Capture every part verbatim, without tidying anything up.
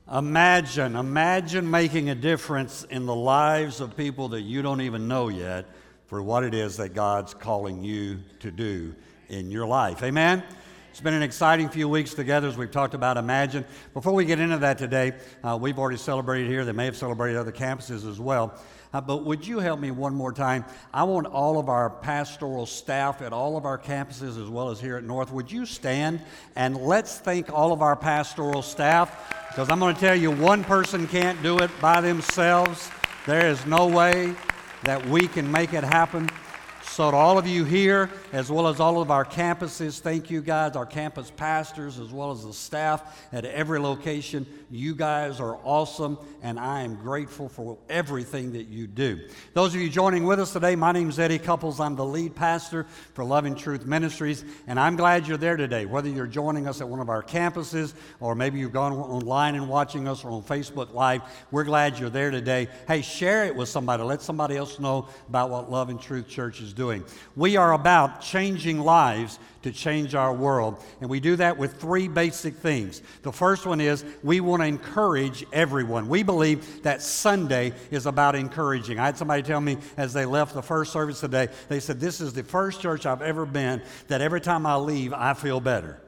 Imagine, imagine making a difference in the lives of people that you don't even know yet for what it is that God's calling you to do in your life. Amen? It's been an exciting few weeks together as we've talked about Imagine. Before we get into that today, uh, we've already celebrated here. They may have celebrated other campuses as well. Uh, but would you help me one more time? I want all of our pastoral staff at all of our campuses as well as here at North, would you stand and let's thank all of our pastoral staff, because I'm going to tell you, one person can't do it by themselves. There is no way that we can make it happen. So to all of you here, as well as all of our campuses, thank you guys, our campus pastors, as well as the staff at every location. You guys are awesome, and I am grateful for everything that you do. Those of you joining with us today, my name is Eddie Couples. I'm the lead pastor for Loving Truth Ministries, and I'm glad you're there today, whether you're joining us at one of our campuses, or maybe you've gone online and watching us, or on Facebook Live. We're glad you're there today. Hey, share it with somebody. Let somebody else know about what Loving Truth Church is doing. We are about changing lives to change our world, and we do that with three basic things. The first one is we want to encourage everyone. We believe that Sunday is about encouraging. I had somebody tell me as they left the first service today, they said, this is the first church I've ever been that every time I leave, I feel better.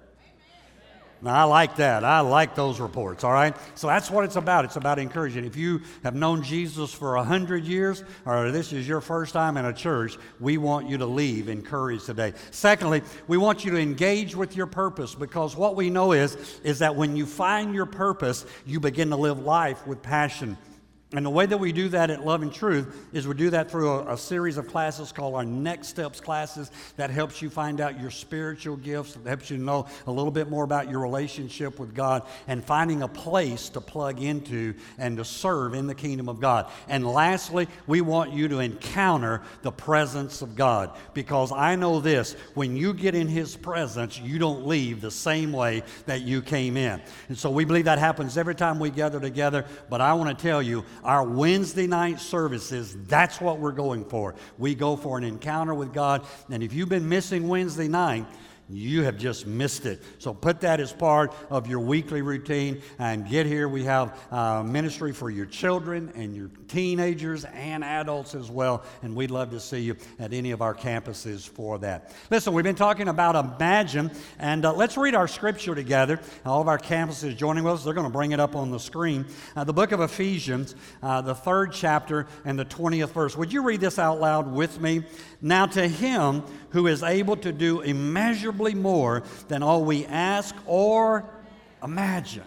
Now, I like that. I like those reports, all right? So that's what it's about. It's about encouraging. If you have known Jesus for a hundred years, or this is your first time in a church, we want you to leave encouraged today. Secondly, we want you to engage with your purpose, because what we know is, is that when you find your purpose, you begin to live life with passion. And the way that we do that at Love and Truth is we do that through a, a series of classes called our Next Steps classes that helps you find out your spiritual gifts, that helps you know a little bit more about your relationship with God, and finding a place to plug into and to serve in the kingdom of God. And lastly, we want you to encounter the presence of God, because I know this, when you get in His presence, you don't leave the same way that you came in. And so we believe that happens every time we gather together, but I want to tell you, our Wednesday night services, that's what we're going for. We go for an encounter with God, and if you've been missing Wednesday night, you have just missed it. So put that as part of your weekly routine and get here. We have uh, ministry for your children and your teenagers and adults as well, and we'd love to see you at any of our campuses for that. Listen, we've been talking about Imagine, and uh, let's read our scripture together. All of our campuses joining with us, they're going to bring it up on the screen. Uh, the book of Ephesians, uh, the third chapter and the twentieth verse. Would you read this out loud with me? Now to Him who is able to do immeasurably more than all we ask or imagine.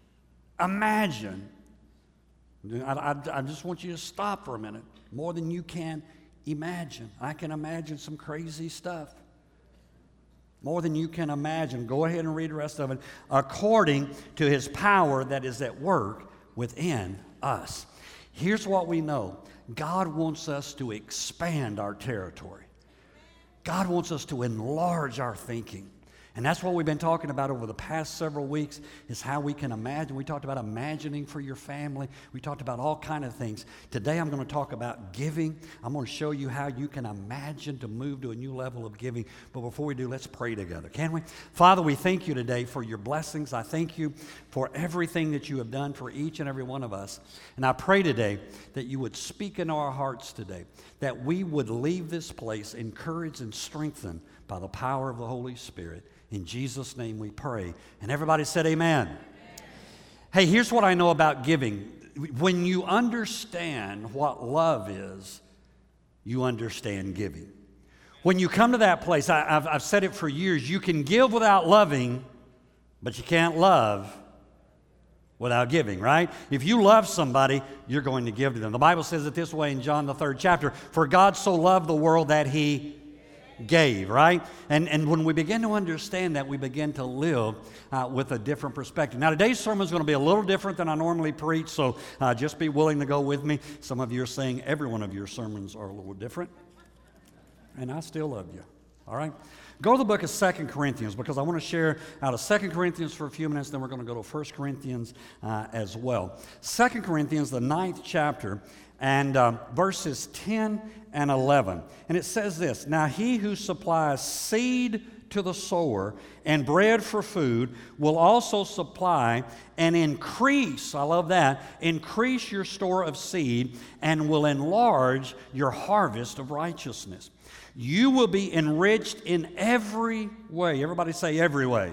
Imagine. I, I, I just want you to stop for a minute. More than you can imagine. I can imagine some crazy stuff. More than you can imagine. Go ahead and read the rest of it. According to His power that is at work within us. Here's what we know. God wants us to expand our territory. God wants us to enlarge our thinking. And that's what we've been talking about over the past several weeks, is how we can imagine. We talked about imagining for your family. We talked about all kinds of things. Today I'm going to talk about giving. I'm going to show you how you can imagine to move to a new level of giving. But before we do, let's pray together, can we? Father, we thank you today for your blessings. I thank you for everything that you have done for each and every one of us. And I pray today that you would speak in our hearts today, that we would leave this place encouraged and strengthened by the power of the Holy Spirit. In Jesus' name we pray. And everybody said amen. Amen. Hey, here's what I know about giving. When you understand what love is, you understand giving. When you come to that place, I, I've, I've said it for years, you can give without loving, but you can't love without giving, right? If you love somebody, you're going to give to them. The Bible says it this way in John, the third chapter, for God so loved the world that He gave, right? And and when we begin to understand that, we begin to live uh, with a different perspective. Now, today's sermon is going to be a little different than I normally preach, so uh, just be willing to go with me. Some of you are saying every one of your sermons are a little different, and I still love you, all right? Go to the book of Second Corinthians, because I want to share out of Second Corinthians for a few minutes, then we're going to go to First Corinthians uh, as well. Second Corinthians, the ninth chapter, and uh, verses ten and eleven. And it says this, now He who supplies seed to the sower and bread for food will also supply and increase, I love that, increase your store of seed and will enlarge your harvest of righteousness. You will be enriched in every way. Everybody say every way.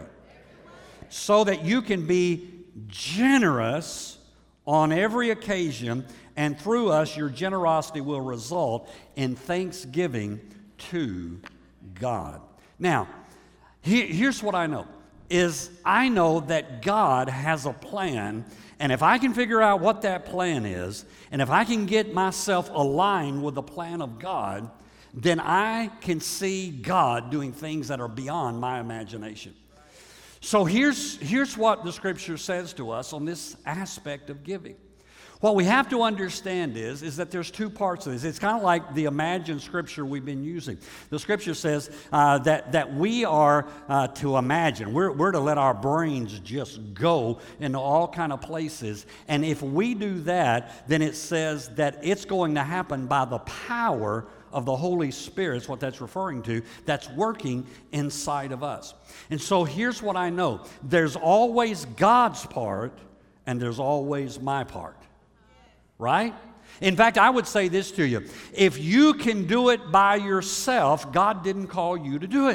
So that you can be generous on every occasion, and through us your generosity will result in thanksgiving to God. Now, he, here's what I know, is I know that God has a plan, and if I can figure out what that plan is, and if I can get myself aligned with the plan of God, then I can see God doing things that are beyond my imagination. So here's, here's what the Scripture says to us on this aspect of giving. What we have to understand is, is that there's two parts of this. It's kind of like the imagined Scripture we've been using. The Scripture says uh, that, that we are uh, to imagine. We're, we're to let our brains just go into all kind of places. And if we do that, then it says that it's going to happen by the power of the Holy Spirit, is what that's referring to, that's working inside of us. And so here's what I know. There's always God's part, and there's always my part. Right? In fact, I would say this to you. If you can do it by yourself, God didn't call you to do it.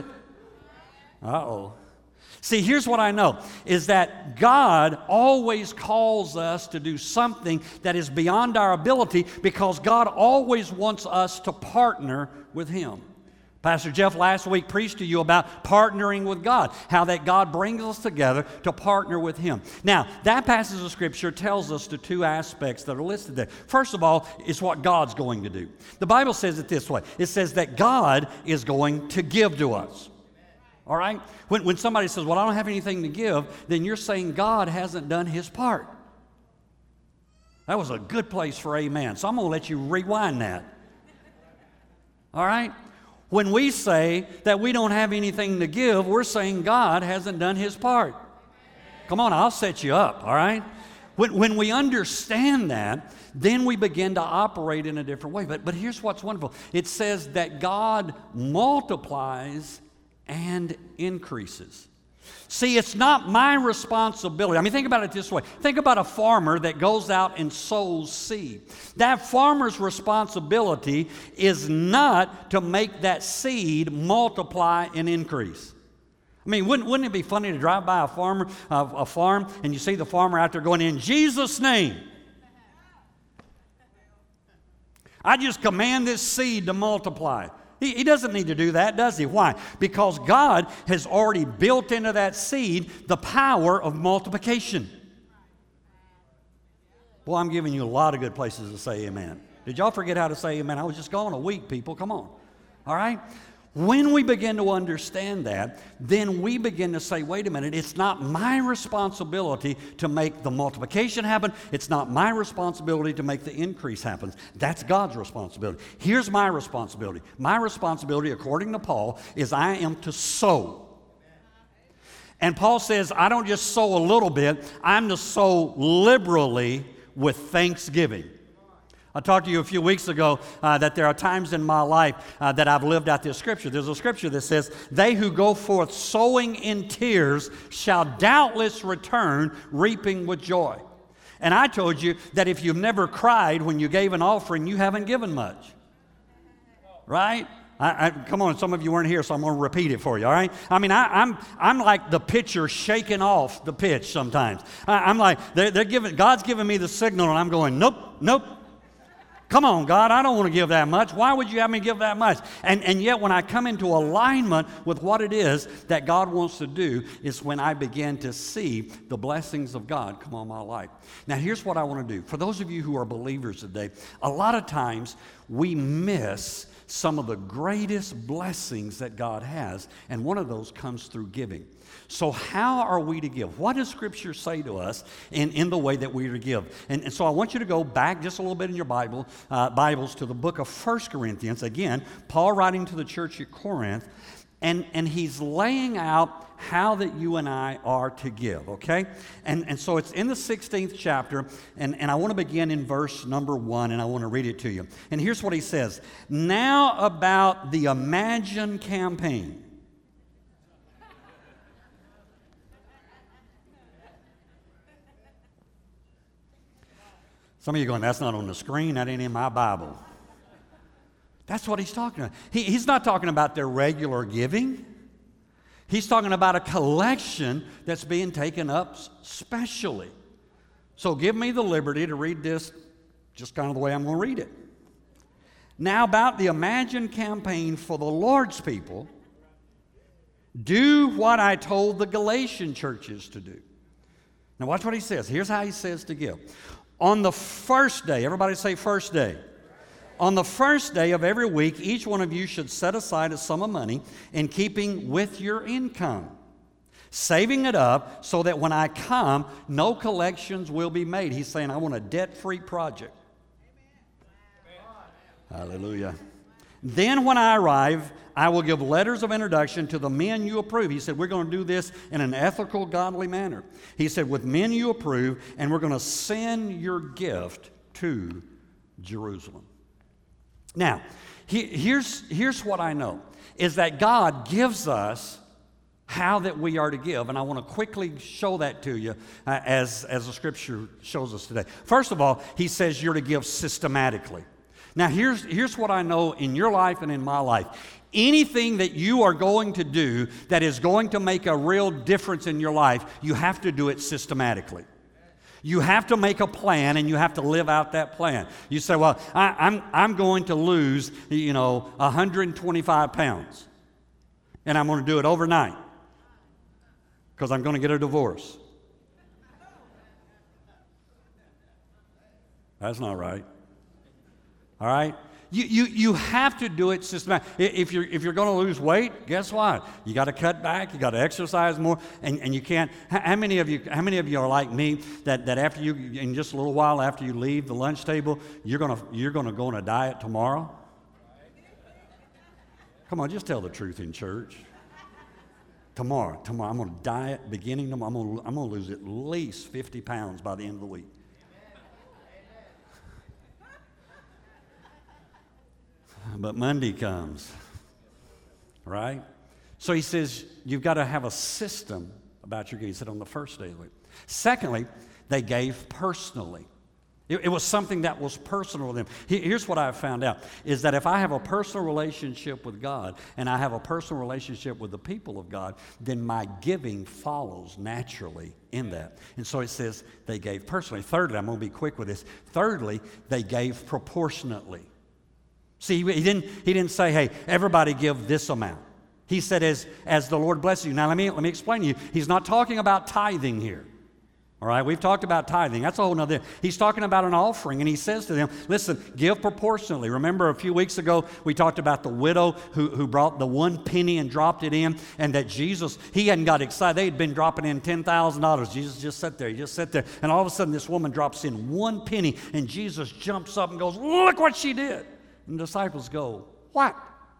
Uh-oh. See, here's what I know, is that God always calls us to do something that is beyond our ability, because God always wants us to partner with Him. Pastor Jeff last week preached to you about partnering with God, how that God brings us together to partner with Him. Now, that passage of Scripture tells us the two aspects that are listed there. First of all, is what God's going to do. The Bible says it this way. It says that God is going to give to us. All right? When, when somebody says, well, I don't have anything to give, then you're saying God hasn't done His part. That was a good place for amen. So I'm going to let you rewind that. All right? When we say that we don't have anything to give, we're saying God hasn't done His part. Come on, I'll set you up, all right? When, when we understand that, then we begin to operate in a different way. But, but here's what's wonderful. It says that God multiplies and increases. See, it's not my responsibility. I mean, think about it this way. Think about a farmer that goes out and sows seed. That farmer's responsibility is not to make that seed multiply and increase. I mean, wouldn't, wouldn't it be funny to drive by a farmer, uh, a farm, and you see the farmer out there going, in Jesus' name, I just command this seed to multiply. He, he doesn't need to do that, does he? Why? Because God has already built into that seed the power of multiplication. Well, I'm giving you a lot of good places to say amen. Did y'all forget how to say amen? I was just gone a week, people. Come on. All right? When we begin to understand that, then we begin to say, wait a minute, it's not my responsibility to make the multiplication happen. It's not my responsibility to make the increase happen. That's God's responsibility. Here's my responsibility. My responsibility, according to Paul, is I am to sow. And Paul says, I don't just sow a little bit, I'm to sow liberally with thanksgiving. I talked to you a few weeks ago uh, that there are times in my life uh, that I've lived out this scripture. There's a scripture that says, they who go forth sowing in tears shall doubtless return reaping with joy. And I told you that if you've never cried when you gave an offering, you haven't given much. Right? I, I, come on, some of you weren't here, so I'm going to repeat it for you, all right? I mean, I, I'm I'm like the pitcher shaking off the pitch sometimes. I, I'm like, they're, they're giving, God's giving me the signal, and I'm going, nope, nope. Come on, God, I don't want to give that much. Why would you have me give that much? And, and yet when I come into alignment with what it is that God wants to do is when I begin to see the blessings of God come on my life. Now, here's what I want to do. For those of you who are believers today, a lot of times we miss some of the greatest blessings that God has, and one of those comes through giving. So how are we to give? What does Scripture say to us in, in the way that we are to give? And, and so I want you to go back just a little bit in your Bible, uh, Bibles to the book of First Corinthians. Again, Paul writing to the church at Corinth, and, and he's laying out how that you and I are to give, okay? And, and so it's in the sixteenth chapter, and, and I want to begin in verse number one, and I want to read it to you. And here's what he says. Now about the Imagine campaign. Some of you are going, that's not on the screen, that ain't in my Bible. That's what he's talking about. He, he's not talking about their regular giving. He's talking about a collection that's being taken up specially. So give me the liberty to read this just kind of the way I'm going to read it. Now about the Imagine campaign for the Lord's people, do what I told the Galatian churches to do. Now watch what he says. Here's how he says to give. On the first day, everybody say first day. On the first day of every week, each one of you should set aside a sum of money in keeping with your income, saving it up so that when I come, no collections will be made. He's saying, I want a debt-free project. Amen. Hallelujah. Then when I arrive, I will give letters of introduction to the men you approve. He said, we're going to do this in an ethical, godly manner. He said, with men you approve, and we're going to send your gift to Jerusalem. Now, he, here's, here's what I know, is that God gives us how that we are to give, and I want to quickly show that to you uh, as, as the Scripture shows us today. First of all, he says you're to give systematically. Now, here's, here's what I know in your life and in my life. Anything that you are going to do that is going to make a real difference in your life, you have to do it systematically. You have to make a plan, and you have to live out that plan. You say, well, I, I'm, I'm going to lose, you know, one hundred twenty-five pounds, and I'm going to do it overnight because I'm going to get a divorce. That's not right. All right? You, you, you have to do it systematically. If you're, if you're going to lose weight, guess what? You got to cut back. You got to exercise more, and, and you can't. How many of you? How many of you are like me that, that after you, in just a little while after you leave the lunch table, you're gonna you're gonna go on a diet tomorrow? Come on, just tell the truth in church. Tomorrow, tomorrow, I'm going to diet beginning tomorrow. I'm going to, I'm going to lose at least fifty pounds by the end of the week. But Monday comes, right? So he says, you've got to have a system about your giving. He said on the first day of the week. Secondly, they gave personally. It, it was something that was personal to them. Here's what I've found out, is that if I have a personal relationship with God and I have a personal relationship with the people of God, then my giving follows naturally in that. And so it says they gave personally. Thirdly, I'm going to be quick with this. Thirdly, they gave proportionately. See, he didn't, he didn't say, hey, everybody give this amount. He said, as, as the Lord blesses you. Now, let me, let me explain to you. He's not talking about tithing here. All right, we've talked about tithing. That's a whole nother. He's talking about an offering, and he says to them, listen, give proportionally. Remember a few weeks ago, we talked about the widow who, who brought the one penny and dropped it in, and that Jesus, he hadn't got excited. They had been dropping in ten thousand dollars. Jesus just sat there. He just sat there. And all of a sudden, this woman drops in one penny, and Jesus jumps up and goes, look what she did. And the disciples go, what?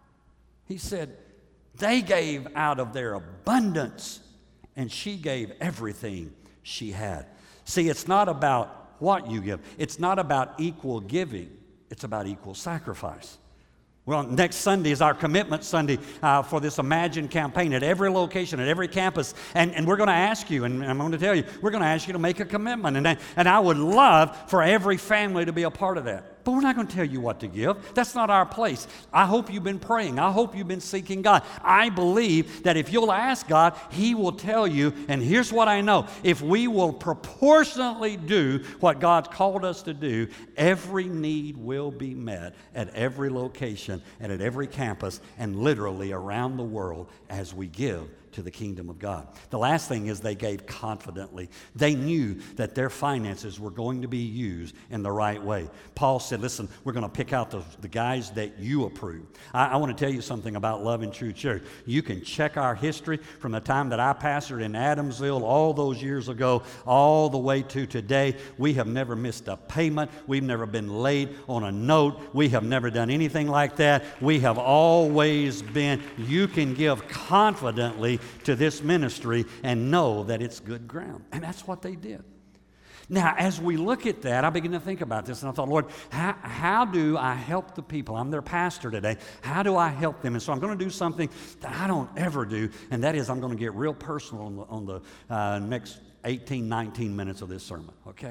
He said, they gave out of their abundance, and she gave everything she had. See, it's not about what you give. It's not about equal giving. It's about equal sacrifice. Well, next Sunday is our commitment Sunday uh, for this Imagine campaign at every location, at every campus. And, and we're going to ask you, and I'm going to tell you, we're going to ask you to make a commitment. And I, and I would love for every family to be a part of that. But we're not going to tell you what to give. That's not our place. I hope you've been praying. I hope you've been seeking God. I believe that if you'll ask God, He will tell you. And here's what I know. If we will proportionately do what God's called us to do, every need will be met at every location and at every campus and literally around the world as we give to the kingdom of God. The last thing is they gave confidently. They knew that their finances were going to be used in the right way. Paul said, listen, we're going to pick out the, the guys that you approve. I, I want to tell you something about Love and True Church. You can check our history from the time that I pastored in Adamsville all those years ago, all the way to today. We have never missed a payment. We've never been late on a note. We have never done anything like that. We have always been, you can give confidently to this ministry and know that it's good ground. And that's what they did. Now, as we look at that, I began to think about this, and I thought, Lord, how, how do I help the people? I'm their pastor today. How do I help them? And so I'm going to do something that I don't ever do, and that is I'm going to get real personal on the, on the uh, next eighteen, nineteen minutes of this sermon, okay?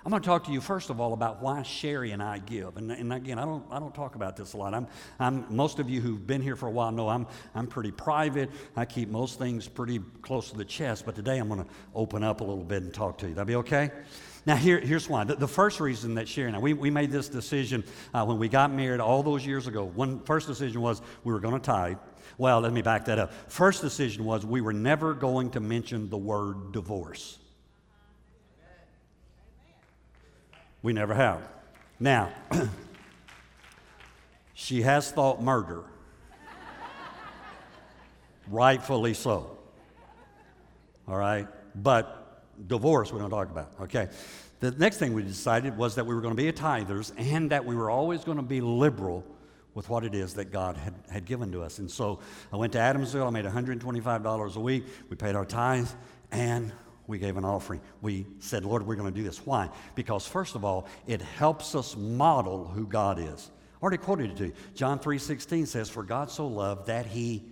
I'm going to talk to you first of all about why Sherry and I give. And, and again, I don't I don't talk about this a lot. I'm I'm most of you who've been here for a while know I'm I'm pretty private. I keep most things pretty close to the chest. But today I'm going to open up a little bit and talk to you. That'll be okay? Now here here's why. The, the first reason that Sherry and I we we made this decision uh, when we got married all those years ago. One first decision was we were going to tithe. Well, let me back that up. First decision was we were never going to mention the word divorce. We never have. Now, she has thought murder. Rightfully so. All right? But divorce we don't talk about, okay? The next thing we decided was that we were going to be a tithers and that we were always going to be liberal with what it is that God had, had given to us. And so I went to Adamsville. I made one hundred twenty-five dollars a week. We paid our tithe, and we gave an offering. We said, Lord, we're going to do this. Why? Because first of all, it helps us model who God is. I already quoted it to you. John three sixteen says, for God so loved that he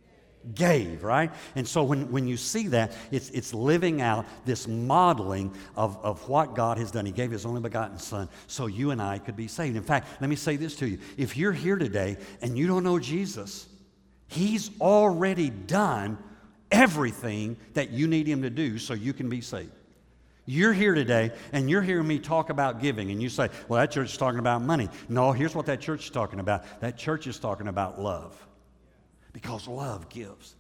gave, right? And so when, when you see that, it's it's living out this modeling of, of what God has done. He gave his only begotten Son so you and I could be saved. In fact, let me say this to you. If you're here today and you don't know Jesus, he's already done everything that you need him to do so you can be saved. You're here today and you're hearing me talk about giving and you say, well, that church is talking about money. No, here's what that church is talking about. That church is talking about love. Because love gives.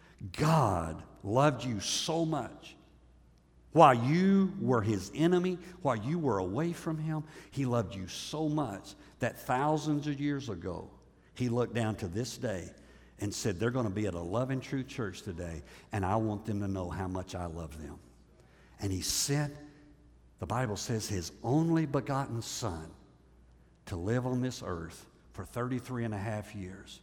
God loved you so much. While you were his enemy, while you were away from him, he loved you so much that thousands of years ago, he looked down to this day and said, they're going to be at a loving true church today, and I want them to know how much I love them. And he sent, the Bible says, his only begotten Son to live on this earth for thirty-three and a half years.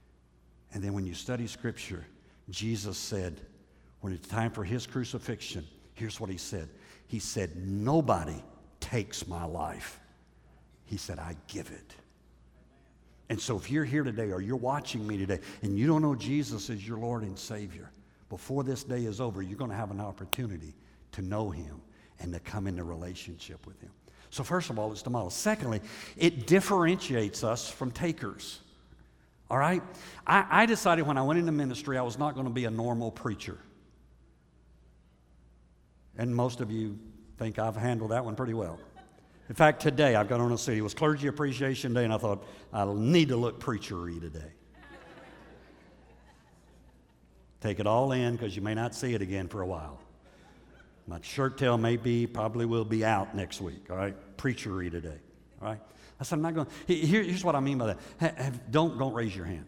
And then when you study Scripture, Jesus said, when it's time for his crucifixion, here's what he said. He said, nobody takes my life. He said, I give it. And so if you're here today or you're watching me today and you don't know Jesus as your Lord and Savior, before this day is over, you're going to have an opportunity to know him and to come into relationship with him. So first of all, it's the model. Secondly, it differentiates us from takers. All right? I, I decided when I went into ministry I was not going to be a normal preacher. And most of you think I've handled that one pretty well. In fact, today I've got on a suit. It was Clergy Appreciation Day, and I thought, I'll need to look preachery today. Take it all in, because you may not see it again for a while. My shirt tail may be, probably will be out next week, all right? Preachery today, all right? I said, I'm not going to. Here, here's what I mean by that. Have, have, don't, don't raise your hand.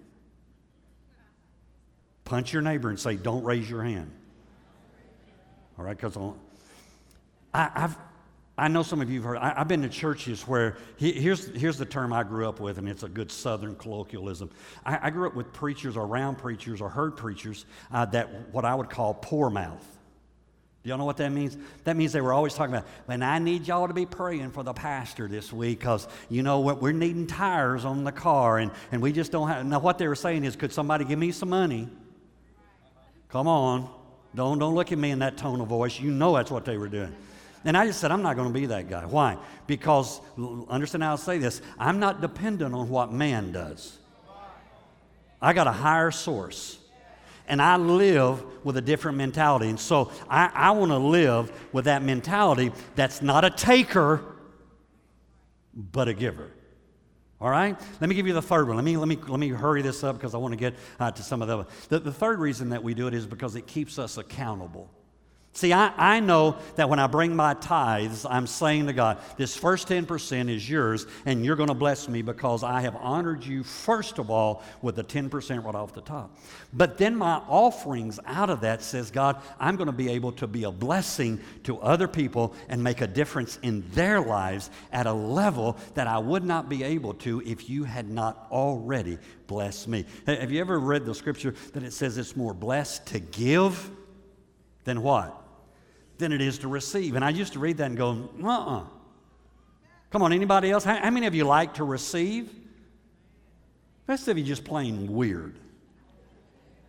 Punch your neighbor and say, don't raise your hand. All right, because I've, I know some of you have heard, I, I've been to churches where, he, here's, here's the term I grew up with, and it's a good Southern colloquialism. I, I grew up with preachers, or around preachers, or heard preachers uh, that what I would call poor mouth. Do y'all know what that means? That means they were always talking about, and I need y'all to be praying for the pastor this week because, you know, what we're needing tires on the car, and, and we just don't have. Now, what they were saying is, could somebody give me some money? Come on. Don't, don't look at me in that tone of voice. You know that's what they were doing. And I just said, I'm not going to be that guy. Why? Because, understand how I say this, I'm not dependent on what man does. I got a higher source. And I live with a different mentality. And so I, I want to live with that mentality that's not a taker, but a giver. All right? Let me give you the third one. Let me, let me, let me hurry this up because I want to get uh, to some of the, the... The third reason that we do it is because it keeps us accountable. See, I, I know that when I bring my tithes, I'm saying to God, this first ten percent is yours, and you're going to bless me because I have honored you, first of all, with the ten percent right off the top. But then my offerings out of that says, God, I'm going to be able to be a blessing to other people and make a difference in their lives at a level that I would not be able to if you had not already blessed me. Have you ever read the scripture that it says it's more blessed to give than what? Than it is to receive. And I used to read that and go, uh-uh. Come on, anybody else? How, how many of you like to receive? The rest of you just plain weird.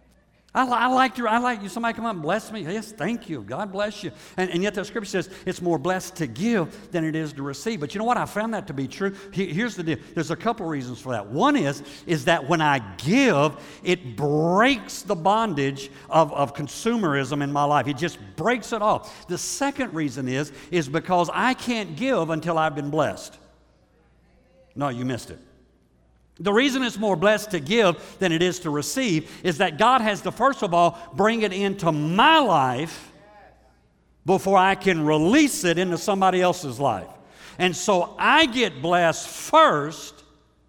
I, I like you. I like you. Somebody come up and bless me. Yes, thank you. God bless you. And, and yet the scripture says it's more blessed to give than it is to receive. But you know what? I found that to be true. He, here's the deal. There's a couple reasons for that. One is, is that when I give, it breaks the bondage of, of consumerism in my life. It just breaks it off. The second reason is, is because I can't give until I've been blessed. No, you missed it. The reason it's more blessed to give than it is to receive is that God has to, first of all, bring it into my life before I can release it into somebody else's life. And so I get blessed first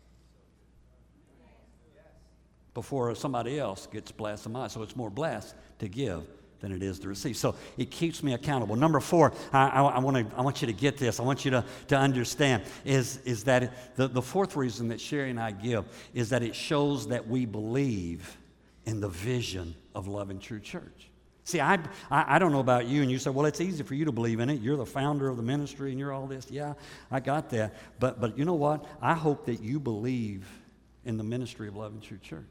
before somebody else gets blessed in mine. So it's more blessed to give than it is to receive. So it keeps me accountable. Number four, I, I, I, wanna, I want you to get this. I want you to, to understand is, is that it, the, the fourth reason that Sherry and I give is that it shows that we believe in the vision of Love and True Church. See, I, I, I don't know about you, and you say, well, it's easy for you to believe in it. You're the founder of the ministry, and you're all this. Yeah, I got that. But, but you know what? I hope that you believe in the ministry of Love and True Church.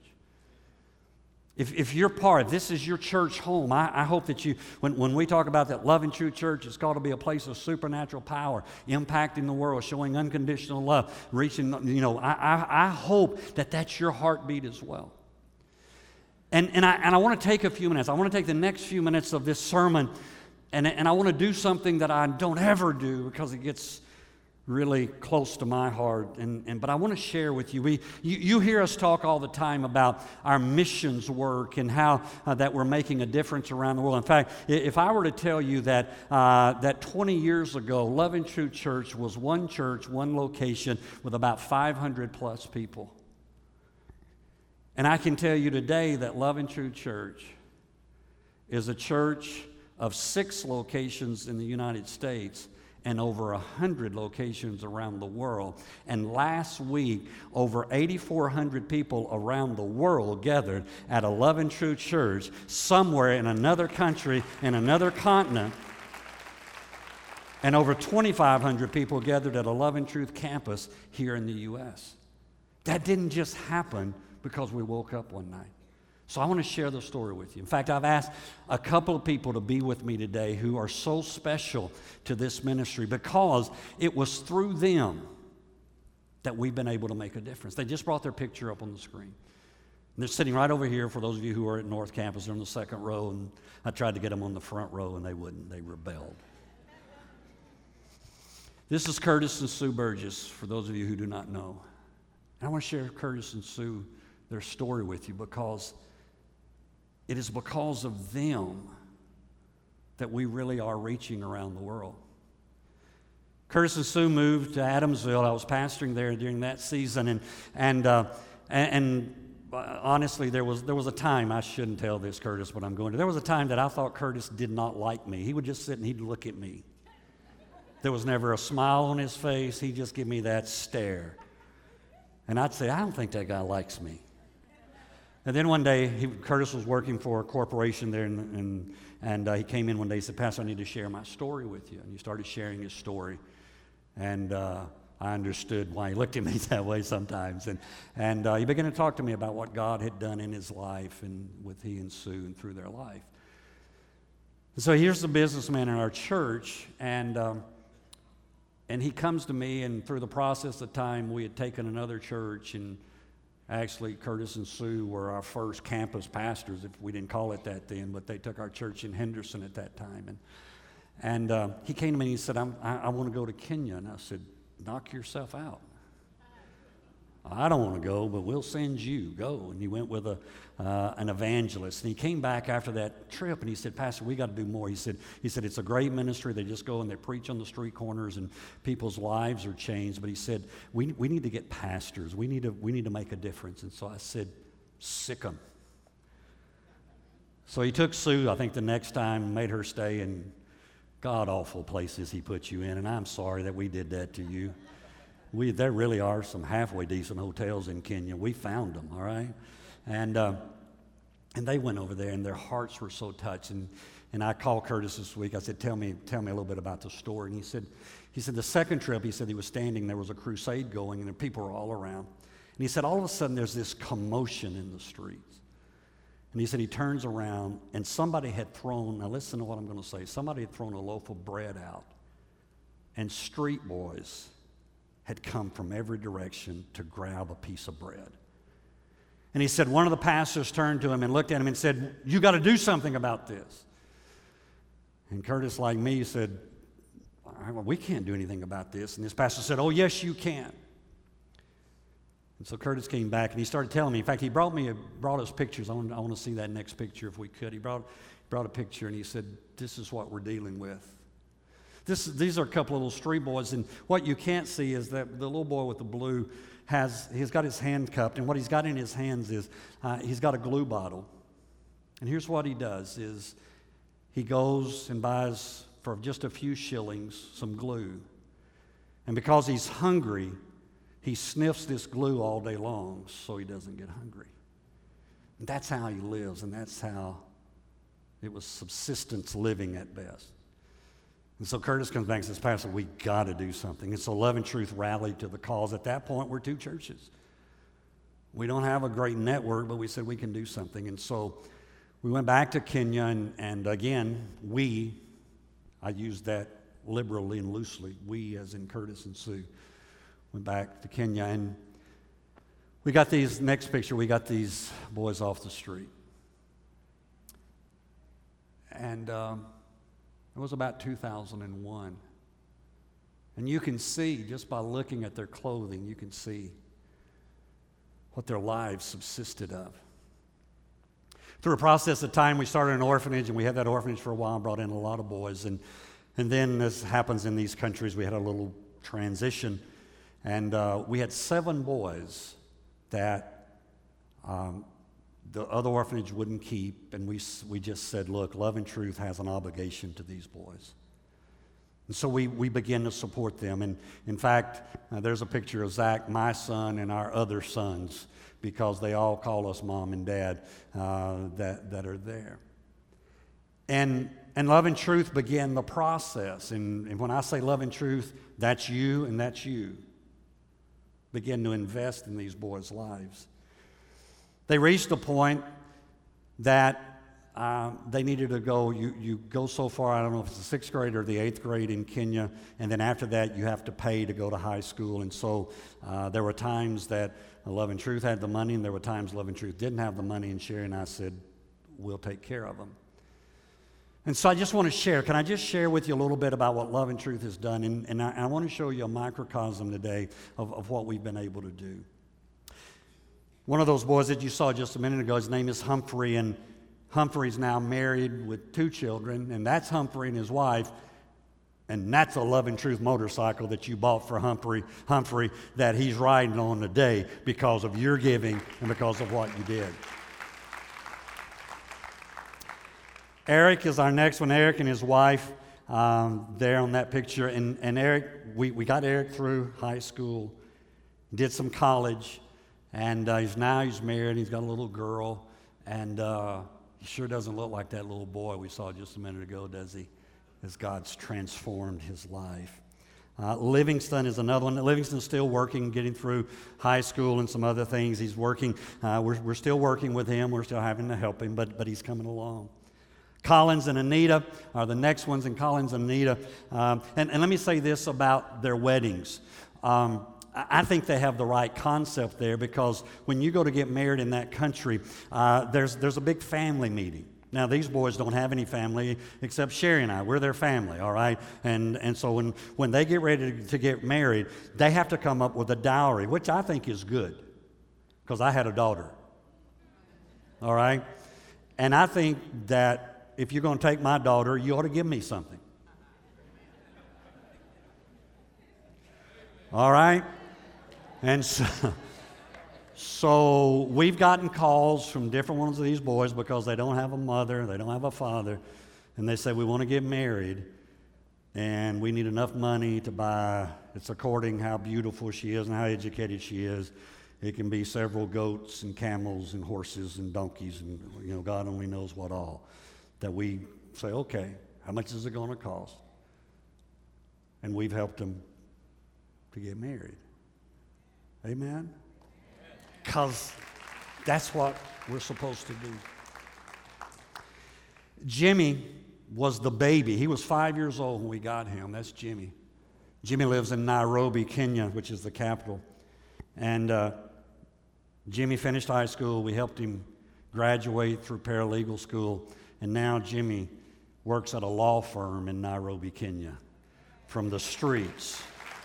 If, if you're part, this is your church home, I, I hope that you, when, when we talk about that Love and True Church, it's called to be a place of supernatural power, impacting the world, showing unconditional love, reaching, you know, I, I, I hope that that's your heartbeat as well. And, and I, and I want to take a few minutes. I want to take the next few minutes of this sermon, and, and I want to do something that I don't ever do because it gets really close to my heart, and, and but I want to share with you. We, you, you hear us talk all the time about our missions work and how uh, that we're making a difference around the world. In fact, if I were to tell you that uh, that twenty years ago, Love and True Church was one church, one location with about five hundred plus people, and I can tell you today that Love and True Church is a church of six locations in the United States and over one hundred locations around the world. And last week, over eight thousand four hundred people around the world gathered at a Love and True Church somewhere in another country, in another continent. And over twenty-five hundred people gathered at a Love and Truth campus here in the U S That didn't just happen because we woke up one night. So I want to share the story with you. In fact, I've asked a couple of people to be with me today who are so special to this ministry because it was through them that we've been able to make a difference. They just brought their picture up on the screen. And they're sitting right over here for those of you who are at North Campus. They're in the second row, and I tried to get them on the front row, and they wouldn't. They rebelled. This is Curtis and Sue Burgess, for those of you who do not know. And I want to share Curtis and Sue, their story with you, because it is because of them that we really are reaching around the world. Curtis and Sue moved to Adamsville. I was pastoring there during that season, and and uh, and, and honestly, there was there was a time, I shouldn't tell this, Curtis, but I'm going to. There was a time that I thought Curtis did not like me. He would just sit and he'd look at me. There was never a smile on his face. He'd just give me that stare, and I'd say, I don't think that guy likes me. And then one day, he, Curtis was working for a corporation there, and, and, and uh, he came in one day and said, Pastor, I need to share my story with you. And he started sharing his story. And uh, I understood why he looked at me that way sometimes. And, and uh, he began to talk to me about what God had done in his life and with he and Sue and through their life. And so here's the businessman in our church, and, um, and he comes to me, and through the process of time, we had taken another church, and actually, Curtis and Sue were our first campus pastors, if we didn't call it that then, but they took our church in Henderson at that time. And, and uh, he came to me and he said, I'm, I, I want to go to Kenya. And I said, knock yourself out. I don't want to go, but we'll send you. Go. And he went with a, uh, an evangelist. And he came back after that trip, and he said, Pastor, we got to do more. He said, he said, it's a great ministry. They just go and they preach on the street corners, and people's lives are changed. But he said, we, we need to get pastors. We need to, we need to make a difference. And so I said, sick 'em. So he took Sue, I think, the next time, and made her stay in god-awful places he put you in. And I'm sorry that we did that to you. We, there really are some halfway decent hotels in Kenya. We found them, all right? And uh, and they went over there, and their hearts were so touched. And, and I called Curtis this week. I said, tell me, tell me a little bit about the story. And he said, he said the second trip, he said he was standing, there was a crusade going, and the people were all around. And he said all of a sudden there's this commotion in the streets. And he said he turns around and somebody had thrown, now listen to what I'm going to say, somebody had thrown a loaf of bread out, and street boys had come from every direction to grab a piece of bread. And he said one of the pastors turned to him and looked at him and said, "You got to do something about this." And Curtis, like me, said, "Well, we can't do anything about this." And this pastor said, "Oh, yes, you can." And so Curtis came back and he started telling me. In fact, he brought me a, brought us pictures. I want, I want to see that next picture if we could. He brought brought a picture and he said, "This is what we're dealing with." This, these are a couple of little street boys, and what you can't see is that the little boy with the blue has he's got his hand cupped, and what he's got in his hands is uh, he's got a glue bottle. And here's what he does: is he goes and buys for just a few shillings some glue, and because he's hungry, he sniffs this glue all day long so he doesn't get hungry. And that's how he lives, and that's how it was subsistence living at best. And so Curtis comes back and says, "Pastor, we got to do something." And so Love and Truth rallied to the cause. At that point, we're two churches. We don't have a great network, but we said we can do something. And so we went back to Kenya, and, and again, we, I used that liberally and loosely, we as in Curtis and Sue, went back to Kenya, and we got these, next picture, we got these boys off the street. And um, it was about two thousand one. And you can see, just by looking at their clothing, you can see what their lives subsisted of. Through a process of time, we started an orphanage, and we had that orphanage for a while and brought in a lot of boys. And, and then, as happens in these countries, we had a little transition. And uh, we had seven boys that um, the other orphanage wouldn't keep, and we, we just said, "Look, Love and Truth has an obligation to these boys." And so we, we began to support them. And in fact, uh, there's a picture of Zach, my son, and our other sons, because they all call us Mom and Dad, uh, that, that are there. And, and Love and Truth began the process. And, and when I say Love and Truth, that's you and that's you. Begin to invest in these boys' lives. They reached a point that uh, they needed to go, you, you go so far, I don't know if it's the sixth grade or the eighth grade in Kenya, and then after that you have to pay to go to high school. And so uh, there were times that Love and Truth had the money, and there were times Love and Truth didn't have the money, and Sherry and I said, "We'll take care of them." And so I just want to share, can I just share with you a little bit about what Love and Truth has done? And, and I, I want to show you a microcosm today of, of what we've been able to do. One of those boys that you saw just a minute ago, his name is Humphrey, and Humphrey's now married with two children, and that's Humphrey and his wife, and that's a Love and Truth motorcycle that you bought for Humphrey, Humphrey that he's riding on today because of your giving and because of what you did. Eric is our next one. Eric and his wife um, there on that picture. And, and Eric, we, we got Eric through high school, did some college, and uh, he's now he's married. He's got a little girl, and uh, he sure doesn't look like that little boy we saw just a minute ago, does he? As God's transformed his life. Uh, Livingston is another one. Livingston's still working, getting through high school and some other things. He's working. Uh, we're, we're still working with him. We're still having to help him, but, but he's coming along. Collins and Anita are the next ones, and Collins and Anita. Um, and, and let me say this about their weddings. Um, I think they have the right concept there, because when you go to get married in that country, uh, there's, there's a big family meeting. Now, these boys don't have any family except Sherry and I. We're their family, all right? And, and so when, when they get ready to, to get married, they have to come up with a dowry, which I think is good, because I had a daughter, all right? And I think that if you're going to take my daughter, you ought to give me something. All right? And so, so we've gotten calls from different ones of these boys because they don't have a mother, they don't have a father, and they say, "We want to get married, and we need enough money to buy," it's according how beautiful she is and how educated she is. It can be several goats and camels and horses and donkeys and, you know, God only knows what all. That we say, "Okay, how much is it going to cost?" And we've helped them to get married. Amen? Because that's what we're supposed to do. Jimmy was the baby. He was five years old when we got him. That's Jimmy. Jimmy lives in Nairobi, Kenya, which is the capital. And uh, Jimmy finished high school. We helped him graduate through paralegal school. And now Jimmy works at a law firm in Nairobi, Kenya, from the streets.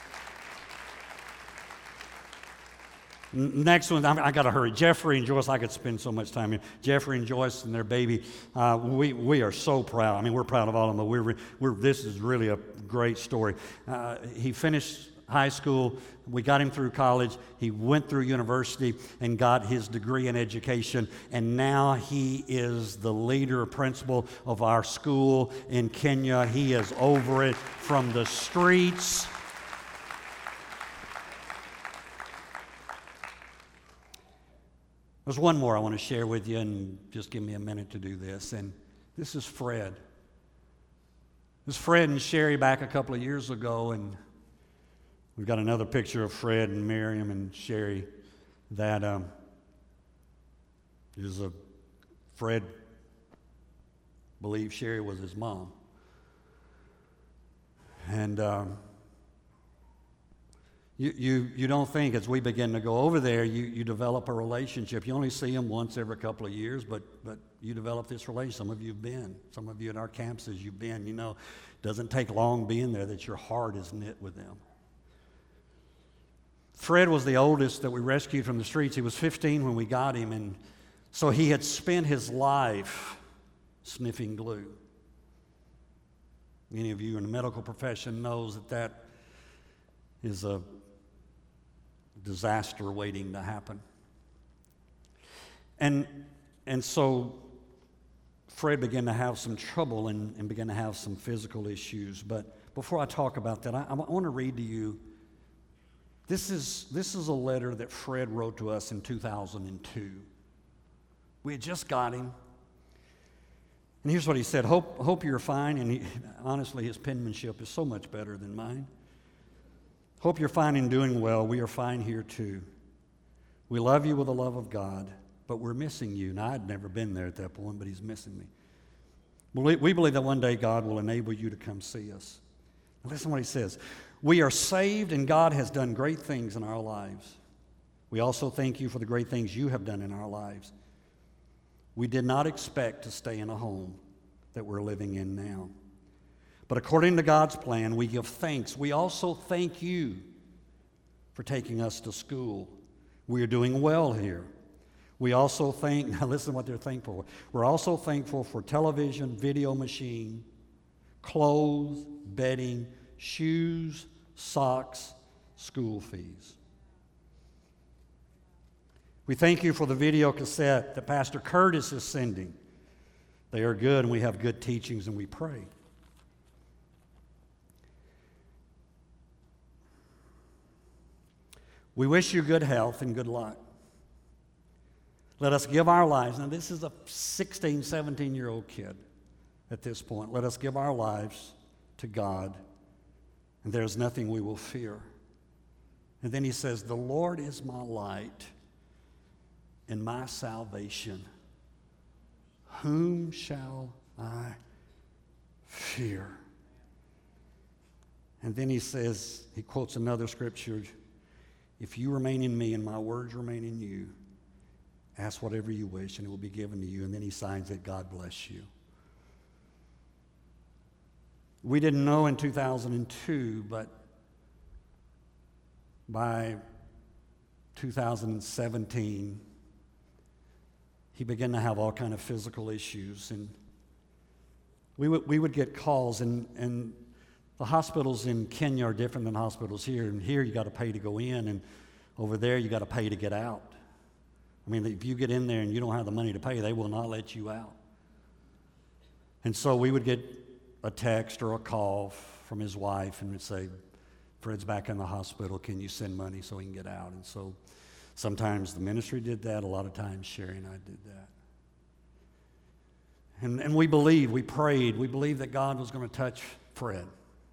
Next one, I got to hurry. Jeffrey and Joyce, I could spend so much time here. Jeffrey and Joyce and their baby, uh, we we are so proud. I mean, we're proud of all of them, but we're, we're this is really a great story. Uh, he finished high school. We got him through college. He went through university and got his degree in education, and now he is the leader, principal of our school in Kenya. He is over it from the streets. There's one more I want to share with you, and just give me a minute to do this. And this is Fred. This is Fred and Sherry back a couple of years ago, and we've got another picture of Fred and Miriam and Sherry that um, is a Fred believed Sherry was his mom. And um, You, you, you don't think as we begin to go over there, you, you develop a relationship. You only see them once every couple of years, but, but you develop this relationship. Some of you have been. Some of you at our campuses, you've been. You know, it doesn't take long being there that your heart is knit with them. Fred was the oldest that we rescued from the streets. He was fifteen when we got him, and so he had spent his life sniffing glue. Many of you in the medical profession knows that that is a disaster waiting to happen. And and so Fred began to have some trouble and, and began to have some physical issues. But before I talk about that, I, I want to read to you, this is, this is a letter that Fred wrote to us in two thousand two. We had just got him. And here's what he said, hope, hope you're fine. And he, honestly, his penmanship is so much better than mine. Hope you're fine and doing well. We are fine here too. We love you with the love of God, but we're missing you. Now, I'd never been there at that point, but he's missing me. We believe that one day God will enable you to come see us. Now, listen to what he says. We are saved, and God has done great things in our lives. We also thank you for the great things you have done in our lives. We did not expect to stay in a home that we're living in now. But according to God's plan, we give thanks. We also thank you for taking us to school. We are doing well here. We also thank, now listen to what they're thankful for. We're also thankful for television, video machine, clothes, bedding, shoes, socks, school fees. We thank you for the video cassette that Pastor Curtis is sending. They are good, and we have good teachings, and we pray. We wish you good health and good luck. Let us give our lives. Now, this is a sixteen, seventeen-year-old kid at this point. Let us give our lives to God, and there's nothing we will fear. And then he says, the Lord is my light and my salvation. Whom shall I fear? And then he says, he quotes another scripture, if you remain in me and my words remain in you, ask whatever you wish and it will be given to you. And then he signs it, God bless you. We didn't know in two thousand two, but by two thousand seventeen, he began to have all kind of physical issues. And we would, we would get calls, and, and the hospitals in Kenya are different than hospitals here. And here you got to pay to go in, and over there you got to pay to get out. I mean, if you get in there and you don't have the money to pay, they will not let you out. And so we would get a text or a call from his wife and would say, Fred's back in the hospital, can you send money so he can get out? And so sometimes the ministry did that, a lot of times Sherry and I did that. And, and we believed, we prayed, we believed that God was going to touch Fred.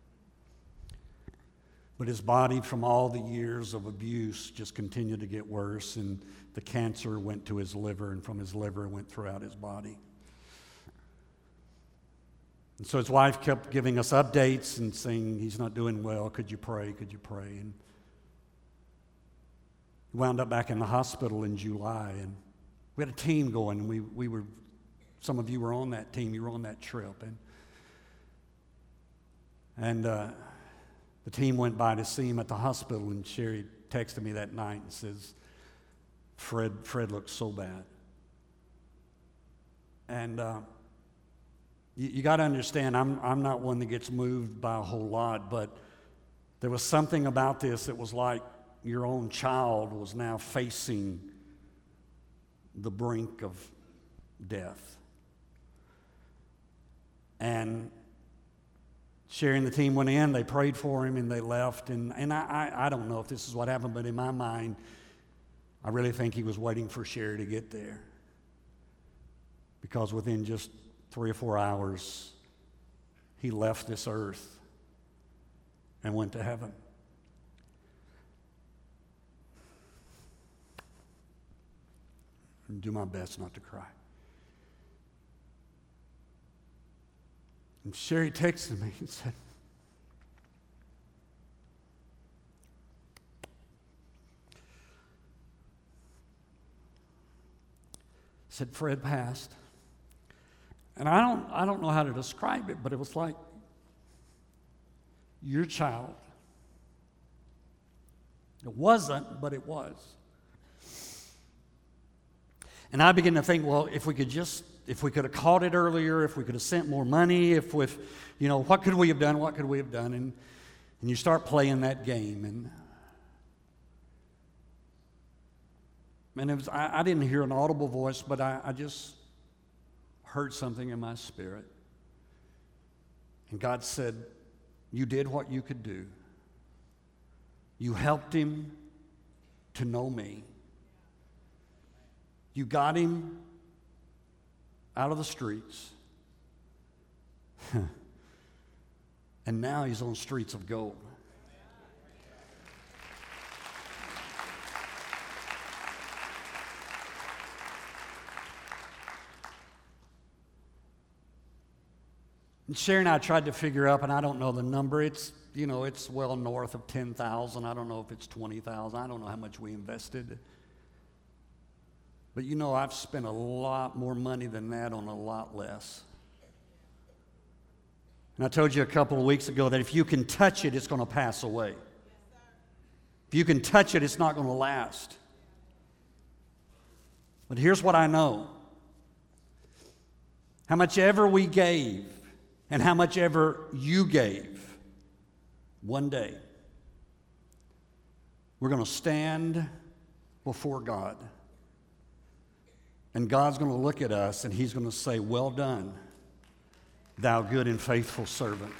But his body, from all the years of abuse, just continued to get worse, and the cancer went to his liver, and from his liver it went throughout his body. And so his wife kept giving us updates and saying, he's not doing well. Could you pray? Could you pray? And he wound up back in the hospital in July. And we had a team going. And we, we were, some of you were on that team. You were on that trip. And, and uh, the team went by to see him at the hospital. And Sherry texted me that night and says, Fred, Fred looks so bad. And uh, you, you got to understand, I'm, I'm not one that gets moved by a whole lot, but there was something about this that was like your own child was now facing the brink of death. And Sherry and the team went in, they prayed for him, and they left. And, and I, I, I don't know if this is what happened, but in my mind, I really think he was waiting for Sherry to get there. Because within just three or four hours, he left this earth and went to heaven. And do my best not to cry. And Sherry texted me and said, said Fred passed. And I don't, I don't know how to describe it, but it was like your child. It wasn't, but it was. And I began to think, well, if we could just, if we could have caught it earlier, if we could have sent more money, if with, you know, what could we have done? What could we have done? And and you start playing that game, and and it was, I, I didn't hear an audible voice, but I, I just heard something in my spirit. And God said, you did what you could do. You helped him to know me. You got him out of the streets. And now he's on streets of gold. And Sherry and I tried to figure up, and I don't know the number. It's, you know, it's well north of ten thousand. I don't know if it's twenty thousand. I don't know how much we invested. But you know, I've spent a lot more money than that on a lot less. And I told you a couple of weeks ago that if you can touch it, it's going to pass away. If you can touch it, it's not going to last. But here's what I know. How much ever we gave, and how much ever you gave, one day, we're going to stand before God. And God's going to look at us and he's going to say, well done, thou good and faithful servant.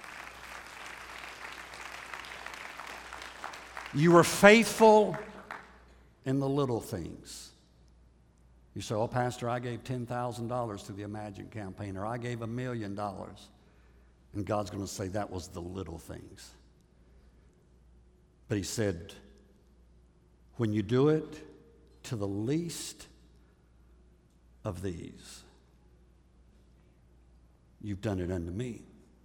You were faithful in the little things. You say, oh, Pastor, I gave ten thousand dollars to the Imagine campaign, or I gave a million dollars. And God's going to say that was the little things. But he said, when you do it to the least of these, you've done it unto me.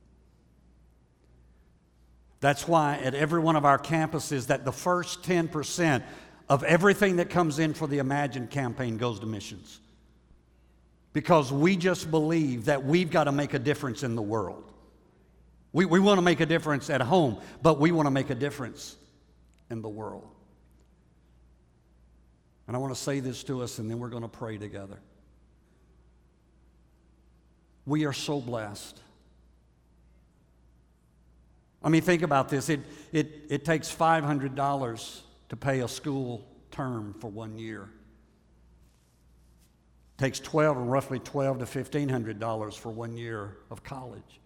That's why at every one of our campuses that the first ten percent of everything that comes in for the Imagine campaign goes to missions. Because we just believe that we've got to make a difference in the world. We, we want to make a difference at home, but we want to make a difference in the world. And I want to say this to us, and then we're going to pray together. We are so blessed. I mean, think about this. It, it, it takes five hundred dollars to pay a school term for one year. It takes twelve, or roughly twelve to fifteen hundred dollars for one year of college.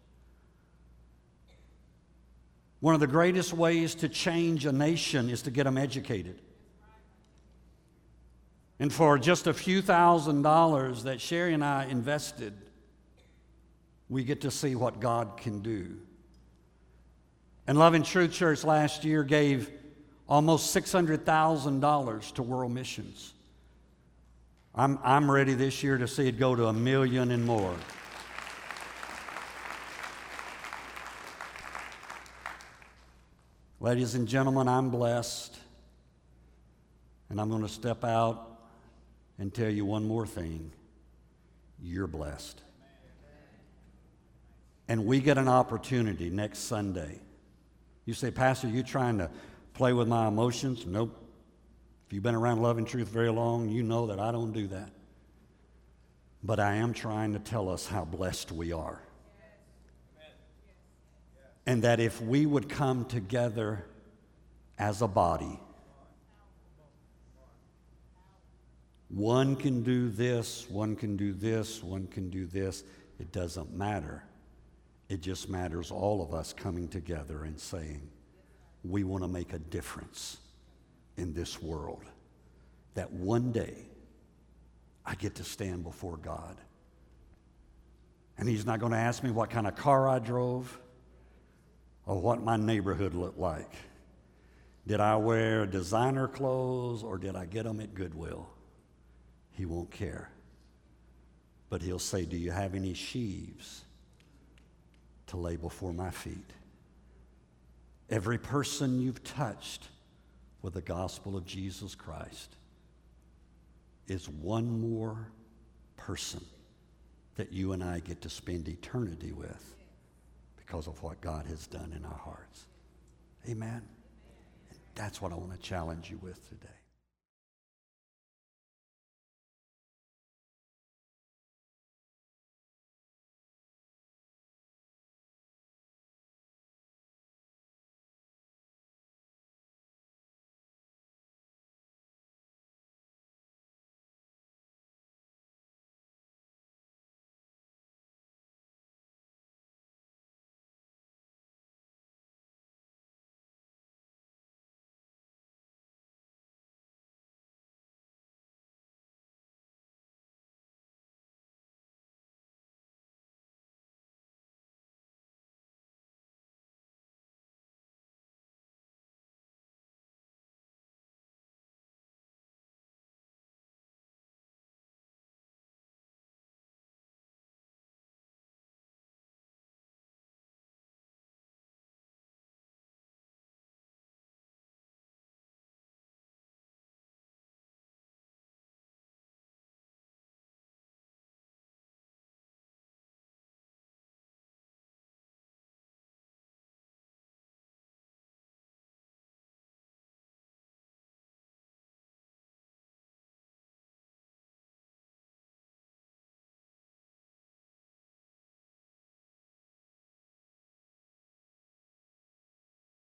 One of the greatest ways to change a nation is to get them educated. And for just a few thousand dollars that Sherry and I invested, we get to see what God can do. And Love and Truth Church last year gave almost six hundred thousand dollars to world missions. I'm, I'm ready this year to see it go to a million and more. Ladies and gentlemen, I'm blessed. And I'm going to step out and tell you one more thing. You're blessed. And we get an opportunity next Sunday. You say, Pastor, you trying to play with my emotions? Nope. If you've been around Love and Truth very long, you know that I don't do that. But I am trying to tell us how blessed we are. And that if we would come together as a body, one can do this, one can do this, one can do this. It doesn't matter. It just matters all of us coming together and saying, we want to make a difference in this world. That one day, I get to stand before God. And He's not going to ask me what kind of car I drove or what my neighborhood looked like. Did I wear designer clothes or did I get them at Goodwill? He won't care. But He'll say, do you have any sheaves to lay before my feet? Every person you've touched with the gospel of Jesus Christ is one more person that you and I get to spend eternity with because of what God has done in our hearts. Amen? And that's what I want to challenge you with today.